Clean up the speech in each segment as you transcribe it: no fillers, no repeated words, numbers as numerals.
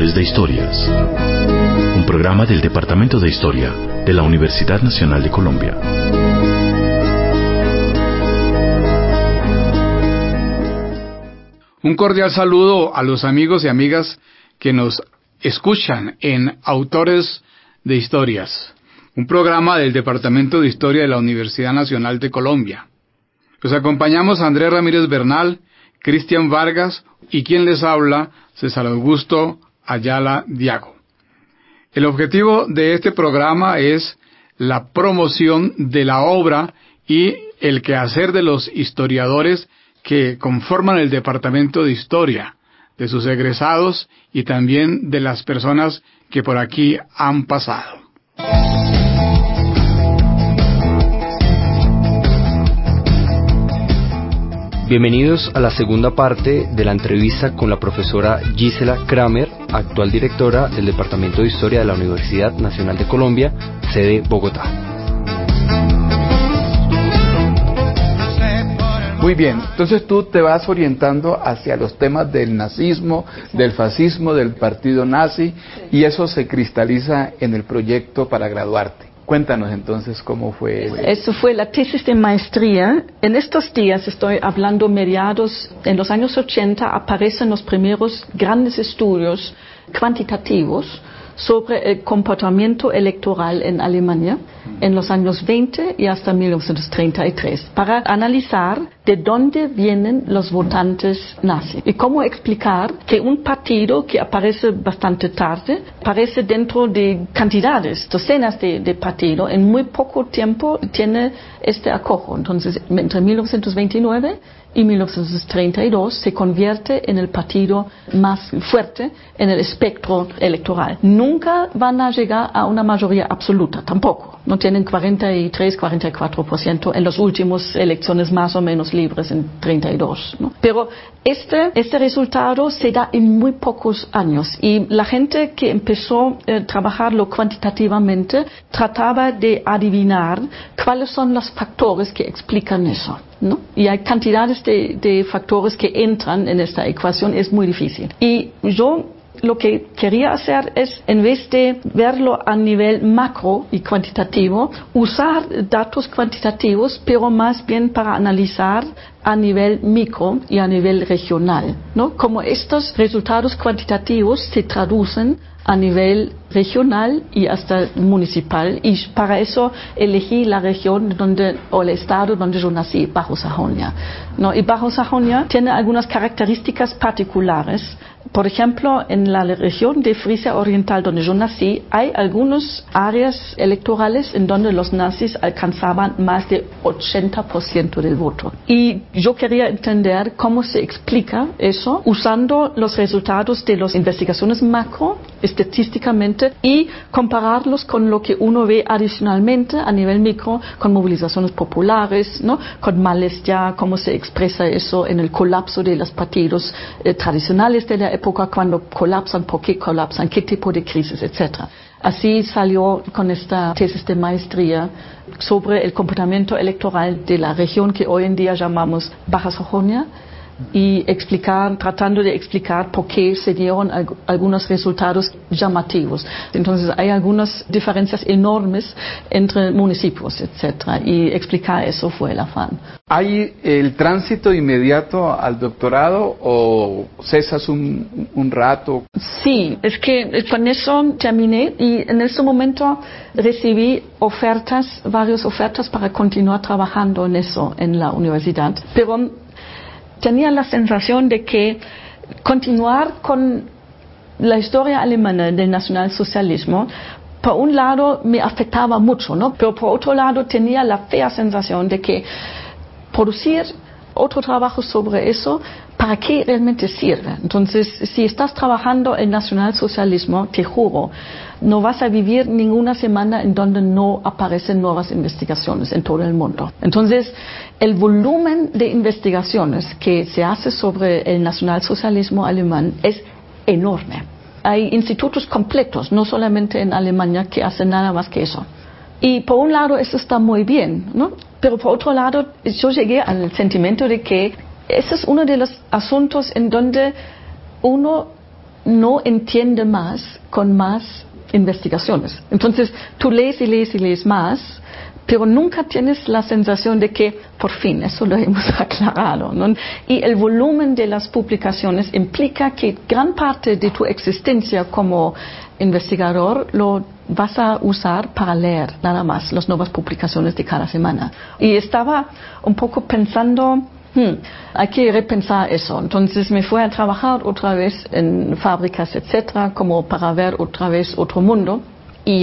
Autores de Historias. Un programa del Departamento de Historia de la Universidad Nacional de Colombia. Un cordial saludo a los amigos y amigas que nos escuchan en Autores de Historias, un programa del Departamento de Historia de la Universidad Nacional de Colombia. Los acompañamos Andrés Ramírez Bernal, Cristian Vargas y quien les habla, César Augusto Ayala Diago. El objetivo de este programa es la promoción de la obra y el quehacer de los historiadores que conforman el Departamento de Historia, de sus egresados y también de las personas que por aquí han pasado. Bienvenidos a la segunda parte de la entrevista con la profesora Gisela Kramer, actual directora del Departamento de Historia de la Universidad Nacional de Colombia, sede Bogotá. Muy bien, entonces tú te vas orientando hacia los temas del nazismo, del fascismo, del partido nazi, y eso se cristaliza en el proyecto para graduarte. Cuéntanos entonces cómo fue. Eso fue la tesis de maestría. En estos días, estoy hablando mediados, en los años 80 aparecen los primeros grandes estudios cuantitativos sobre el comportamiento electoral en Alemania en los años 20 y hasta 1933, para analizar de dónde vienen los votantes nazis y cómo explicar que un partido que aparece bastante tarde, aparece dentro de cantidades, docenas de partidos, en muy poco tiempo tiene este acojo. Entonces, entre 1929 y 1932 se convierte en el partido más fuerte en el espectro electoral. Nunca van a llegar a una mayoría absoluta, tampoco. No tienen 43, 44% en las últimas elecciones más o menos libres en 32, ¿no? Pero este resultado se da en muy pocos años y la gente que empezó a trabajarlo cuantitativamente trataba de adivinar cuáles son los factores que explican eso, ¿no? Y hay cantidades de factores que entran en esta ecuación, es muy difícil. Y yo lo que quería hacer es, en vez de verlo a nivel macro y cuantitativo, usar datos cuantitativos, pero más bien para analizar a nivel micro y a nivel regional, ¿no? Como estos resultados cuantitativos se traducen a nivel regional y hasta municipal, y para eso elegí la región o el estado donde yo nací, Bajo Sajonia, ¿no? Y Bajo Sajonia tiene algunas características particulares. Por ejemplo, en la región de Frisia Oriental donde yo nací, hay algunas áreas electorales en donde los nazis alcanzaban más de 80% del voto. Y yo quería entender cómo se explica eso usando los resultados de las investigaciones macro, estadísticamente, y compararlos con lo que uno ve adicionalmente a nivel micro, con movilizaciones populares, ¿no? Con malestar, cómo se expresa eso en el colapso de los partidos tradicionales de la época, cuando colapsan, por qué colapsan, qué tipo de crisis, etc. Así salió con esta tesis de maestría sobre el comportamiento electoral de la región que hoy en día llamamos Baja Sajonia, y tratando de explicar por qué se dieron algunos resultados llamativos. Entonces hay algunas diferencias enormes entre municipios, etcétera, y explicar eso fue el afán. ¿Hay el tránsito inmediato al doctorado o cesas un rato? Sí, es que con eso terminé y en ese momento recibí varias ofertas para continuar trabajando en eso en la universidad, pero tenía la sensación de que continuar con la historia alemana del nacionalsocialismo, por un lado me afectaba mucho, ¿no? Pero por otro lado tenía la fea sensación de que producir otro trabajo sobre eso, ¿para qué realmente sirve? Entonces, si estás trabajando en nacionalsocialismo, te juro, no vas a vivir ninguna semana en donde no aparecen nuevas investigaciones en todo el mundo. Entonces, el volumen de investigaciones que se hace sobre el nacionalsocialismo alemán es enorme. Hay institutos completos, no solamente en Alemania, que hacen nada más que eso. Y por un lado eso está muy bien, ¿no? Pero por otro lado yo llegué al sentimiento de que ese es uno de los asuntos en donde uno no entiende más con más investigaciones. Entonces, tú lees y lees y lees más, pero nunca tienes la sensación de que, por fin, eso lo hemos aclarado, ¿no? Y el volumen de las publicaciones implica que gran parte de tu existencia como investigador lo vas a usar para leer nada más las nuevas publicaciones de cada semana. Y estaba un poco pensando, hay que repensar eso. Entonces me fui a trabajar otra vez en fábricas, etcétera, como para ver otra vez otro mundo. Y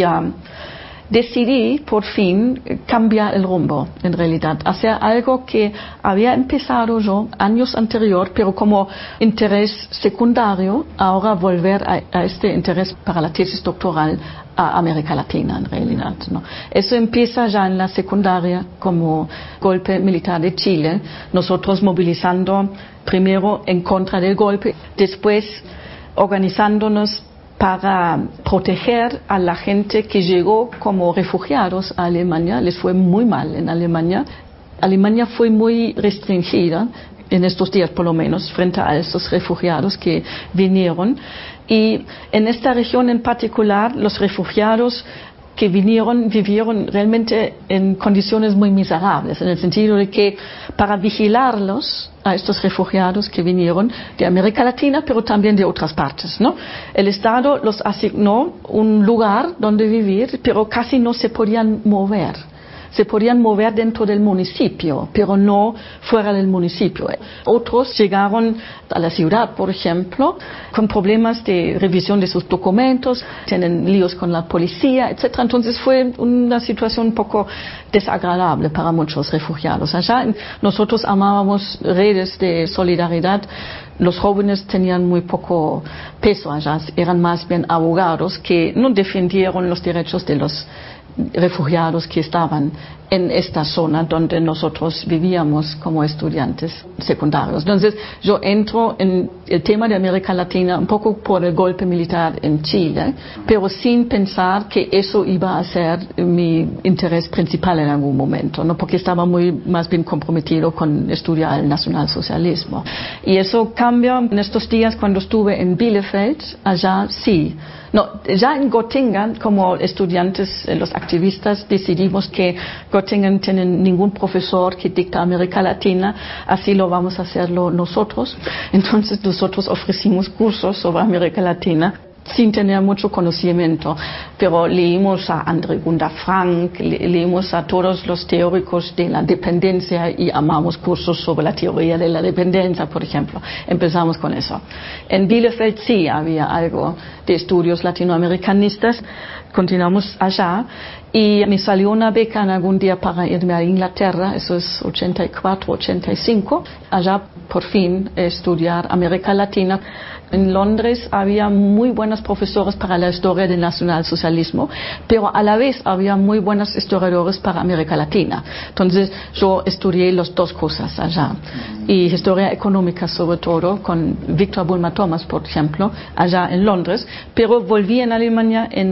decidí por fin cambiar el rumbo, en realidad, hacer algo que había empezado yo años anterior, pero como interés secundario, ahora volver a este interés para la tesis doctoral a América Latina, en realidad, ¿no? Eso empieza ya en la secundaria como golpe militar de Chile, nosotros movilizando primero en contra del golpe, después organizándonos para proteger a la gente que llegó como refugiados a Alemania. Les fue muy mal en Alemania. Alemania fue muy restringida, en estos días por lo menos, frente a estos refugiados que vinieron. Y en esta región en particular, los refugiados que vinieron vivieron realmente en condiciones muy miserables, en el sentido de que para vigilarlos a estos refugiados que vinieron de América Latina, pero también de otras partes, ¿no? El Estado los asignó un lugar donde vivir, pero casi no se podían mover. Se podían mover dentro del municipio, pero no fuera del municipio. Otros llegaron a la ciudad, por ejemplo, con problemas de revisión de sus documentos, tienen líos con la policía, etc. Entonces fue una situación un poco desagradable para muchos refugiados. Allá nosotros amábamos redes de solidaridad. Los jóvenes tenían muy poco peso allá, eran más bien abogados que no defendieron los derechos de los refugiados que estaban en esta zona donde nosotros vivíamos como estudiantes secundarios. Entonces yo entro en el tema de América Latina un poco por el golpe militar en Chile, pero sin pensar que eso iba a ser mi interés principal en algún momento, ¿no? Porque estaba más bien comprometido con estudiar el nacionalsocialismo. Y eso cambia en estos días cuando estuve en Bielefeld. Allá sí. No, ya en Göttingen, como estudiantes, los activistas, decidimos que Göttingen tiene ningún profesor que dicta América Latina, así lo vamos a hacerlo nosotros. Entonces nosotros ofrecimos cursos sobre América Latina sin tener mucho conocimiento, pero leímos a André Gunda Frank, leímos a todos los teóricos de la dependencia y amamos cursos sobre la teoría de la dependencia, por ejemplo. Empezamos con eso. En Bielefeld sí había algo de estudios latinoamericanistas, continuamos allá y me salió una beca en algún día para irme a Inglaterra, eso es 84, 85, allá por fin estudiar América Latina. En Londres había muy buenos profesores para la historia del nacionalsocialismo, pero a la vez había muy buenos historiadores para América Latina. Entonces yo estudié las dos cosas allá. Y historia económica sobre todo, con Victor Bulmer Thomas, por ejemplo, allá en Londres, pero volví en Alemania en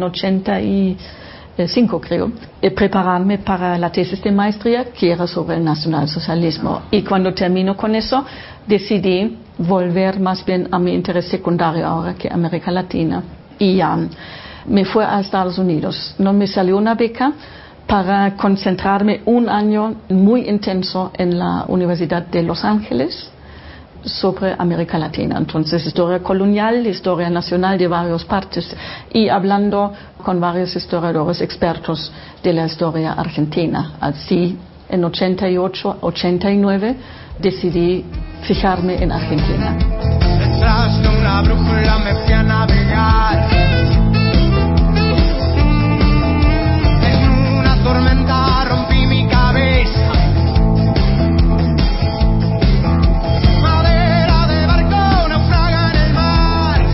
85, creo, prepararme para la tesis de maestría que era sobre el nacionalsocialismo. Y cuando termino con eso, decidí volver más bien a mi interés secundario ahora que América Latina. Y me fui a Estados Unidos. No me salió una beca para concentrarme un año muy intenso en la Universidad de Los Ángeles sobre América Latina. Entonces, historia colonial, historia nacional de varias partes y hablando con varios historiadores expertos de la historia argentina. Así, en 88, 89, decidí fijarme en Argentina. Detrás de una brújula me fui a navegar en una tormenta, rompí mi cabeza. Madera de barco naufraga en el mar.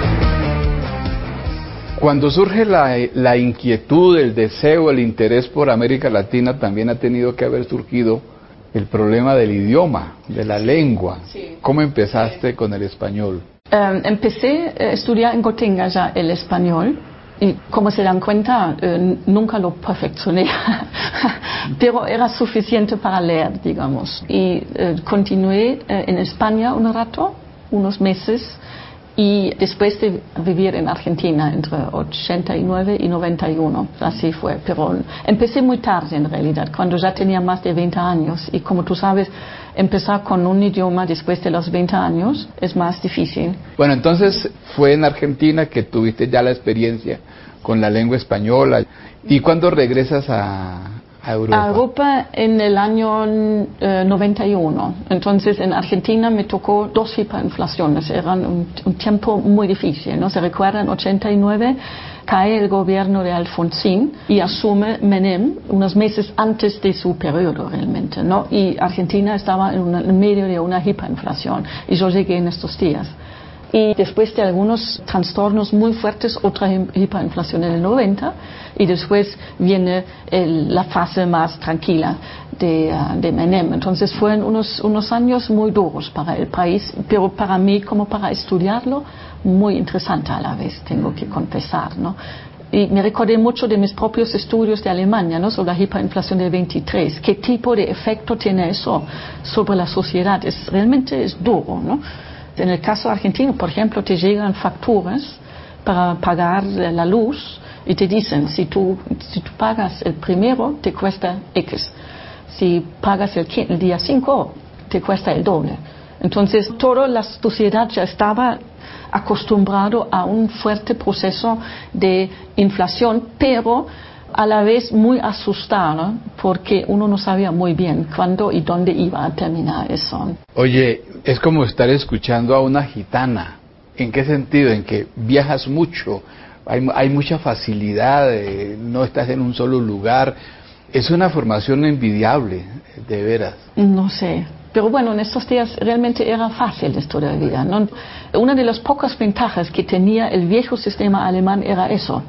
Cuando surge la inquietud, el deseo, el interés por América Latina, también ha tenido que haber surgido el problema del idioma, de la lengua. Sí. ¿Cómo empezaste con el español? Empecé a estudiar en Göttingen ya el español y como se dan cuenta nunca lo perfeccioné pero era suficiente para leer, digamos, y continué en España un rato, unos meses, y después de vivir en Argentina entre 89 y 91, así fue. Pero empecé muy tarde en realidad, cuando ya tenía más de 20 años, y como tú sabes, empezar con un idioma después de los 20 años es más difícil. Bueno, entonces fue en Argentina que tuviste ya la experiencia con la lengua española. ¿Y cuándo regresas a Europa? A Europa en el año 91. Entonces en Argentina me tocó 2 hiperinflaciones. Era un tiempo muy difícil, ¿no? Se recuerda, en 89 cae el gobierno de Alfonsín y asume Menem unos meses antes de su periodo realmente, ¿no? Y Argentina estaba en medio de una hiperinflación y yo llegué en estos días. Y después de algunos trastornos muy fuertes, otra hiperinflación en el 90, y después viene la fase más tranquila de Menem. Entonces fueron unos años muy duros para el país, pero para mí, como para estudiarlo, muy interesante a la vez, tengo que confesar, ¿no? Y me recordé mucho de mis propios estudios de Alemania, ¿no? Sobre la hiperinflación de 23. ¿Qué tipo de efecto tiene eso sobre la sociedad? Realmente es duro, ¿no? En el caso argentino, por ejemplo, te llegan facturas para pagar la luz y te dicen, si tú pagas el primero, te cuesta X. Si pagas el día 5, te cuesta el doble. Entonces, toda la sociedad ya estaba acostumbrado a un fuerte proceso de inflación, pero a la vez muy asustada porque uno no sabía muy bien cuándo y dónde iba a terminar eso. Oye, es como estar escuchando a una gitana. ¿En qué sentido? En que viajas mucho, hay mucha facilidad, no estás en un solo lugar. Es una formación envidiable, de veras. No sé. Pero bueno, en estos días realmente era fácil esto de la vida, ¿no? Una de las pocas ventajas que tenía el viejo sistema alemán era eso.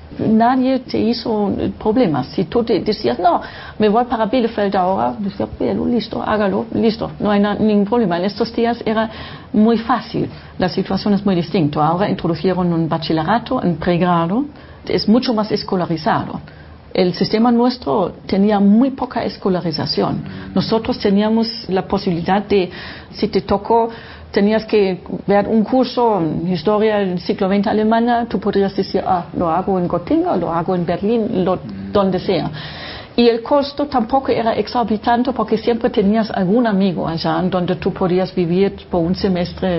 Nadie te hizo problemas. Si tú te decías, no, me voy para Bielefeld ahora, decía, listo, hágalo, listo, no hay ningún problema. En estos días era muy fácil, la situación es muy distinta. Ahora introdujeron un bachillerato, un pregrado, es mucho más escolarizado. El sistema nuestro tenía muy poca escolarización. Nosotros teníamos la posibilidad de, si te tocó, tenías que ver un curso en historia del siglo XX alemana, tú podrías decir, lo hago en Göttingen, lo hago en Berlín, donde sea. Y el costo tampoco era exorbitante porque siempre tenías algún amigo allá donde tú podías vivir por un semestre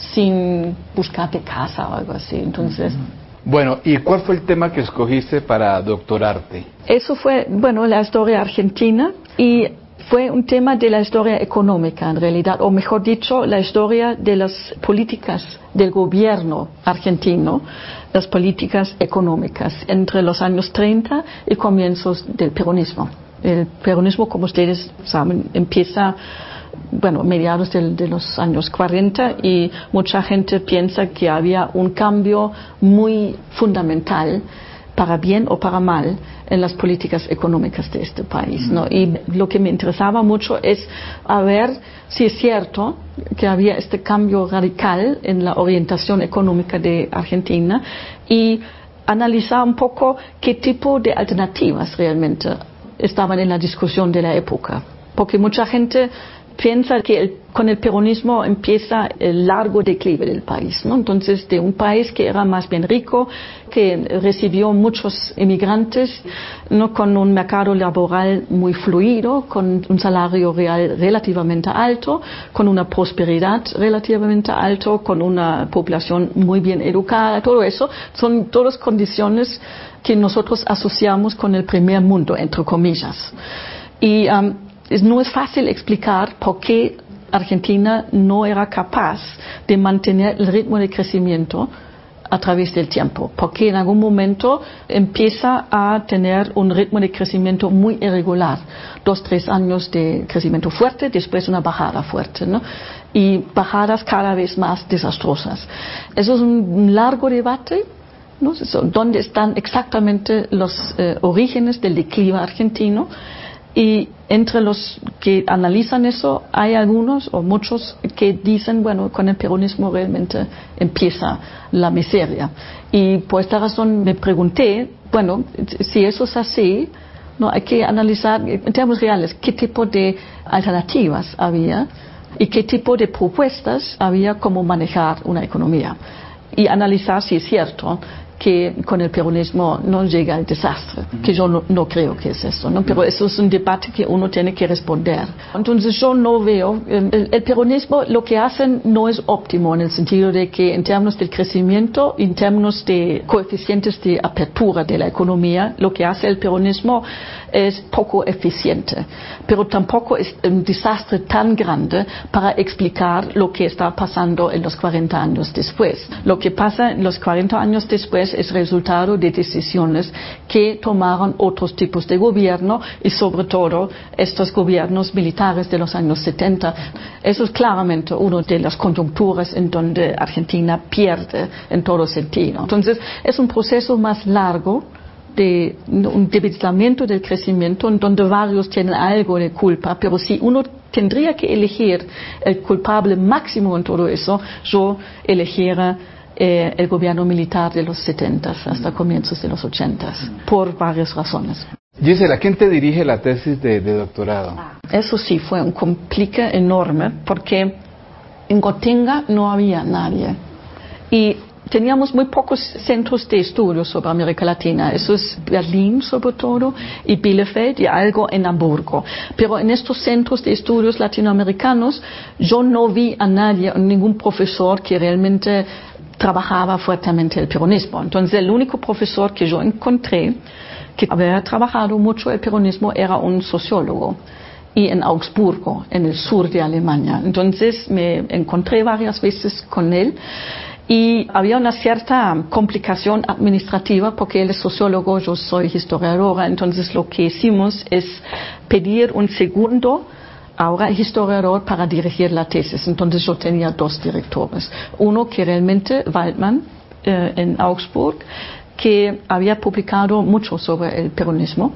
sin buscarte casa o algo así. Entonces, bueno, ¿y cuál fue el tema que escogiste para doctorarte? eso fue, bueno, la historia argentina, y fue un tema de la historia económica en realidad, o mejor dicho, la historia de las políticas del gobierno argentino, las políticas económicas entre los años 30 y comienzos del peronismo. El peronismo, como ustedes saben, empieza, bueno, mediados de los años 40, y mucha gente piensa que había un cambio muy fundamental, para bien o para mal, en las políticas económicas de este país, ¿no? Y lo que me interesaba mucho es a ver si es cierto que había este cambio radical en la orientación económica de Argentina, y analizar un poco qué tipo de alternativas realmente estaban en la discusión de la época. Porque mucha gente piensa que con el peronismo empieza el largo declive del país, ¿no? Entonces, de un país que era más bien rico, que recibió muchos inmigrantes, ¿no? Con un mercado laboral muy fluido, con un salario real relativamente alto, con una prosperidad relativamente alta, con una población muy bien educada. Todo eso son todas condiciones que nosotros asociamos con el primer mundo, entre comillas. Y no es fácil explicar por qué Argentina no era capaz de mantener el ritmo de crecimiento a través del tiempo, porque en algún momento empieza a tener un ritmo de crecimiento muy irregular, 2-3 años de crecimiento fuerte, después una bajada fuerte, ¿no? Y bajadas cada vez más desastrosas. Eso es un largo debate, ¿no? ¿Dónde están exactamente los orígenes del declive argentino? Y entre los que analizan eso, hay algunos o muchos que dicen, bueno, con el peronismo realmente empieza la miseria. Y por esta razón me pregunté, bueno, si eso es así, no hay que analizar en términos reales qué tipo de alternativas había y qué tipo de propuestas había como manejar una economía. Y analizar si es cierto que con el peronismo no llega al desastre, que yo no creo que es eso, ¿no? Pero eso es un debate que uno tiene que responder. Entonces yo no veo, el peronismo lo que hacen no es óptimo en el sentido de que en términos del crecimiento, en términos de coeficientes de apertura de la economía, lo que hace el peronismo es poco eficiente, pero tampoco es un desastre tan grande para explicar lo que está pasando en los 40 años después. Lo que pasa en los 40 años después es resultado de decisiones que tomaron otros tipos de gobierno y sobre todo estos gobiernos militares de los años 70. Eso es claramente una de las coyunturas en donde Argentina pierde en todo sentido. Entonces es un proceso más largo de un debilitamiento del crecimiento en donde varios tienen algo de culpa, pero si uno tendría que elegir el culpable máximo en todo eso, yo elegiría el gobierno militar de los 70 hasta comienzos de los 80 por varias razones. Gisela, ¿quién te dirige la tesis de doctorado? Eso sí fue un complique enorme porque en Gotinga no había nadie y teníamos muy pocos centros de estudios sobre América Latina. Eso es Berlín sobre todo y Bielefeld y algo en Hamburgo. Pero en estos centros de estudios latinoamericanos yo no vi a nadie, ningún profesor que realmente trabajaba fuertemente el peronismo. Entonces el único profesor que yo encontré que había trabajado mucho el peronismo era un sociólogo y en Augsburgo, en el sur de Alemania. Entonces me encontré varias veces con él y había una cierta complicación administrativa porque él es sociólogo, yo soy historiadora, entonces lo que hicimos es pedir un segundo ahora historiador para dirigir la tesis. Entonces yo tenía dos directores. Uno que realmente, Waldman, en Augsburg, que había publicado mucho sobre el peronismo,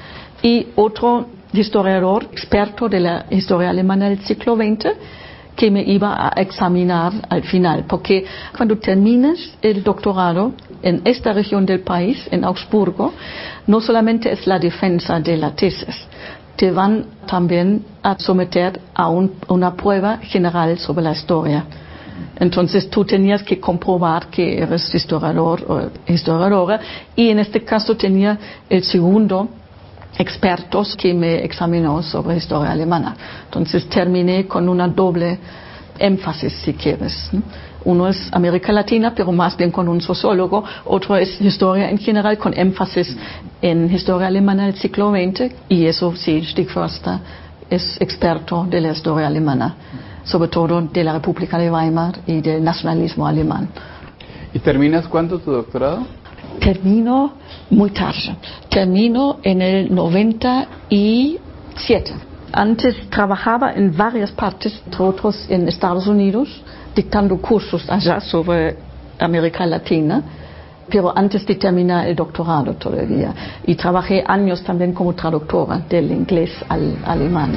y otro historiador experto de la historia alemana del siglo XX, que me iba a examinar al final, porque cuando termines el doctorado en esta región del país, en Augsburgo, no solamente es la defensa de la tesis, te van también a someter a una prueba general sobre la historia. Entonces tú tenías que comprobar que eres historiador o historiadora, y en este caso tenía el segundo expertos que me examinó sobre historia alemana. Entonces terminé con una doble énfasis, si quieres. Uno es América Latina, pero más bien con un sociólogo. Otro es historia en general, con énfasis en historia alemana del siglo XX. Y eso sí, Stig Förster es experto de la historia alemana, sobre todo de la República de Weimar y del nacionalismo alemán. ¿Y terminas cuándo tu doctorado? Termino muy tarde. Termino en el 97. Antes trabajaba en varias partes, entre otros en Estados Unidos, dictando cursos allá sobre América Latina, pero antes de terminar el doctorado todavía. Y trabajé años también como traductora del inglés al alemán.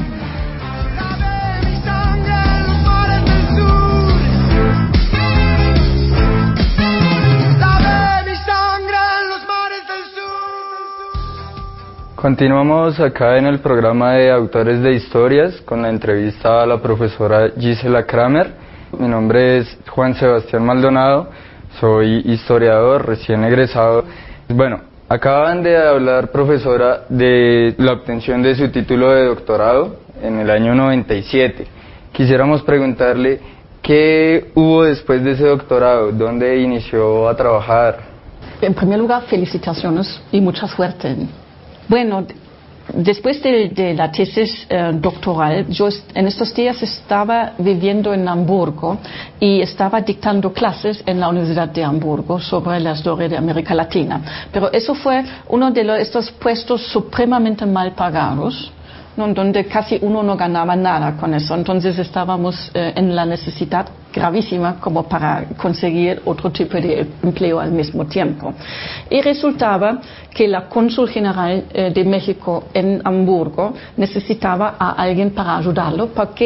Continuamos acá en el programa de Autores de Historias con la entrevista a la profesora Gisela Kramer. Mi nombre es Juan Sebastián Maldonado, soy historiador recién egresado. Bueno, acaban de hablar, profesora, de la obtención de su título de doctorado en el año 97. Quisiéramos preguntarle qué hubo después de ese doctorado, dónde inició a trabajar. En primer lugar, felicitaciones y mucha suerte. Bueno, después de la tesis doctoral, yo en estos días estaba viviendo en Hamburgo y estaba dictando clases en la Universidad de Hamburgo sobre la historia de América Latina. Pero eso fue uno de estos puestos supremamente mal pagados, ¿no? Donde casi uno no ganaba nada con eso. Entonces estábamos en la necesidad gravísima como para conseguir otro tipo de empleo al mismo tiempo. Y resultaba que la cónsul general de México en Hamburgo necesitaba a alguien para ayudarlo, porque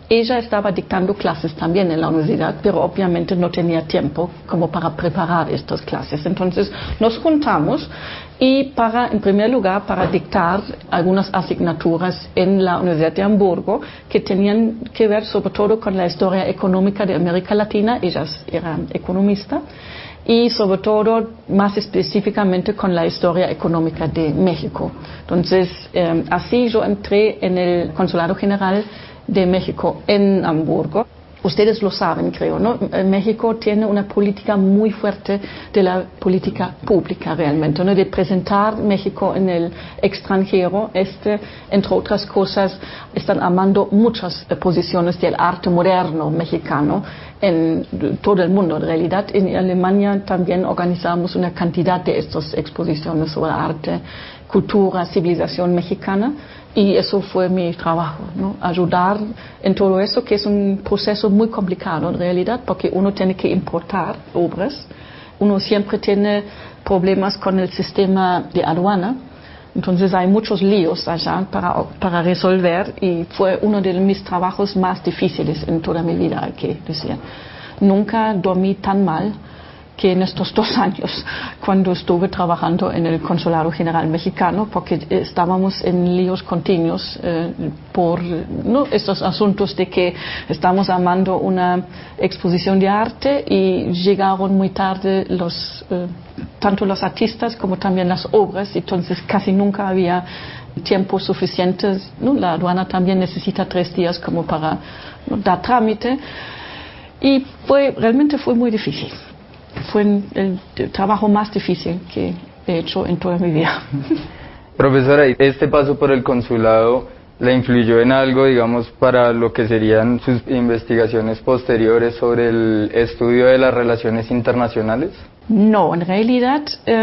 ella estaba dictando clases también en la universidad, pero obviamente no tenía tiempo como para preparar estas clases. Entonces nos juntamos y en primer lugar, para dictar algunas asignaturas en la Universidad de Hamburgo que tenían que ver sobre todo con la historia económica de América Latina. Ellas eran economistas. Y sobre todo, más específicamente, con la historia económica de México. Entonces, así yo entré en el Consulado General de México en Hamburgo. Ustedes lo saben, creo, ¿no? México tiene una política muy fuerte de la política pública realmente, ¿no? De presentar México en el extranjero. Entre otras cosas, están amando muchas posiciones del arte moderno mexicano en todo el mundo. En realidad, en Alemania también organizamos una cantidad de estas exposiciones sobre arte, cultura, civilización mexicana. Y eso fue mi trabajo, ¿no? Ayudar en todo eso, que es un proceso muy complicado en realidad, porque uno tiene que importar obras, uno siempre tiene problemas con el sistema de aduana, entonces hay muchos líos allá para resolver, y fue uno de mis trabajos más difíciles en toda mi vida, hay que decir. Nunca dormí tan mal que en estos 2 años, cuando estuve trabajando en el Consulado General Mexicano, porque estábamos en líos continuos por estos asuntos de que estamos armando una exposición de arte y llegaron muy tarde tanto los artistas como también las obras, entonces casi nunca había tiempo suficiente, ¿no? La aduana también necesita 3 días como para dar trámite, y realmente fue muy difícil. Fue el trabajo más difícil que he hecho en toda mi vida. Profesora, ¿este paso por el consulado le influyó en algo, digamos, para lo que serían sus investigaciones posteriores sobre el estudio de las relaciones internacionales? No, en realidad,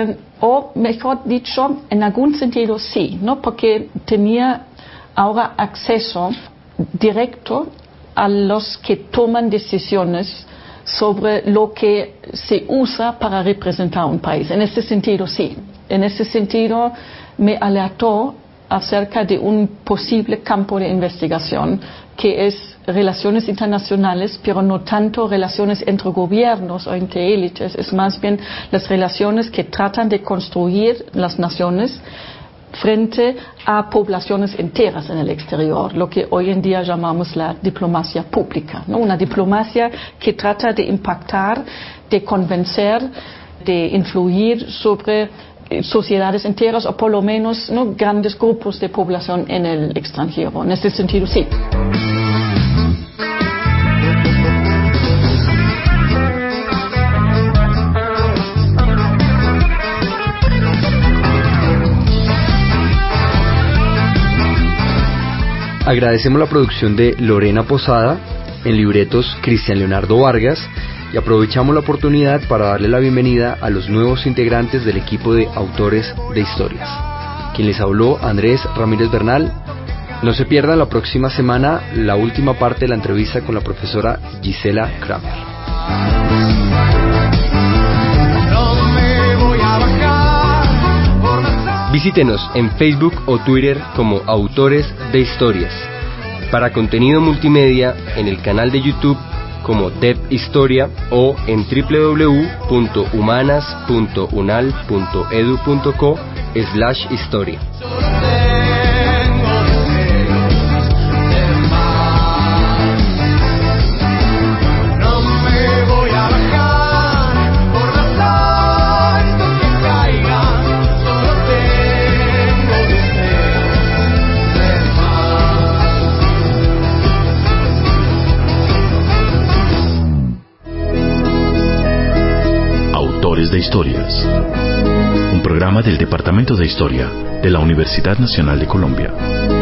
o mejor dicho, en algún sentido sí, ¿no? Porque tenía ahora acceso directo a los que toman decisiones sobre lo que se usa para representar un país. En ese sentido, sí. En ese sentido, me alertó acerca de un posible campo de investigación que es relaciones internacionales, pero no tanto relaciones entre gobiernos o entre élites, es más bien las relaciones que tratan de construir las naciones frente a poblaciones enteras en el exterior, lo que hoy en día llamamos la diplomacia pública, ¿no? Una diplomacia que trata de impactar, de convencer, de influir sobre sociedades enteras o por lo menos, ¿no?, grandes grupos de población en el extranjero. En ese sentido, sí. Agradecemos la producción de Lorena Posada, en libretos Cristian Leonardo Vargas, y aprovechamos la oportunidad para darle la bienvenida a los nuevos integrantes del equipo de autores de historias. Quien les habló, Andrés Ramírez Bernal. No se pierdan la próxima semana la última parte de la entrevista con la profesora Gisela Kramer. Visítenos en Facebook o Twitter como Autores de Historias. Para contenido multimedia, en el canal de YouTube como TEP Historia o en www.humanas.unal.edu.co/historia. Autores de Historias, un programa del Departamento de Historia de la Universidad Nacional de Colombia.